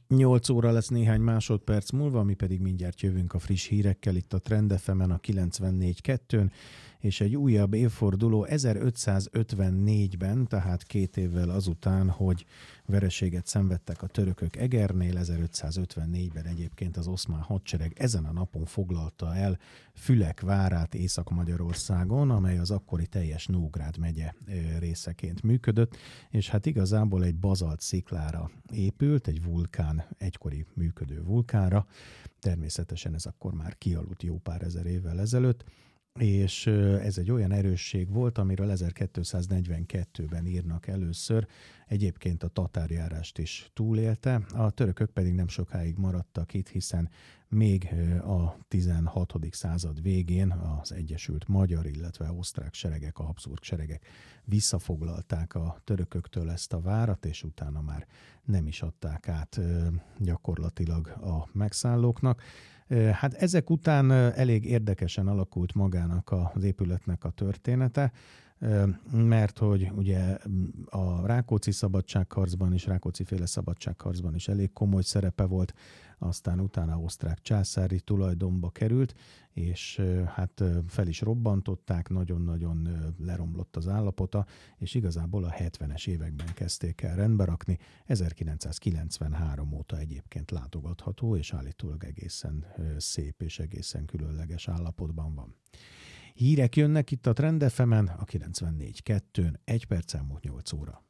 8 óra lesz néhány másodperc múlva, mi pedig mindjárt jövünk a friss hírekkel itt a Trend FM-en a 94.2-n, és egy újabb évforduló 1554-ben, tehát 2 évvel azután, hogy vereséget szenvedtek a törökök Egernél, 1554-ben egyébként az oszmán hadsereg ezen a napon foglalta el Fülek várát Észak-Magyarországon, amely az akkori teljes Nógrád megye részeként működött, és hát igazából egy bazalt sziklára épült, egy vulkán, egykori működő vulkánra, természetesen ez akkor már kialudt jó pár ezer évvel ezelőtt, és ez egy olyan erősség volt, amiről 1242-ben írnak először, egyébként a tatárjárást is túlélte, a törökök pedig nem sokáig maradtak itt, hiszen még a 16. század végén az Egyesült Magyar, illetve osztrák seregek, a Habsburg seregek visszafoglalták a törököktől ezt a várat, és utána már nem is adták át gyakorlatilag a megszállóknak. Hát ezek után elég érdekesen alakult magának az épületnek a története, mert hogy ugye a Rákóczi szabadságharcban is, Rákóczi-féle szabadságharcban is elég komoly szerepe volt, aztán utána osztrák császári tulajdonba került, és hát fel is robbantották, nagyon-nagyon leromlott az állapota, és igazából a 70-es években kezdték el rendbe rakni, 1993 óta egyébként látogatható, és állítólag egészen szép és egészen különleges állapotban van. Hírek jönnek itt a Trend FM-en, a 94.2-n, 1 perc elmúlt 8 óra.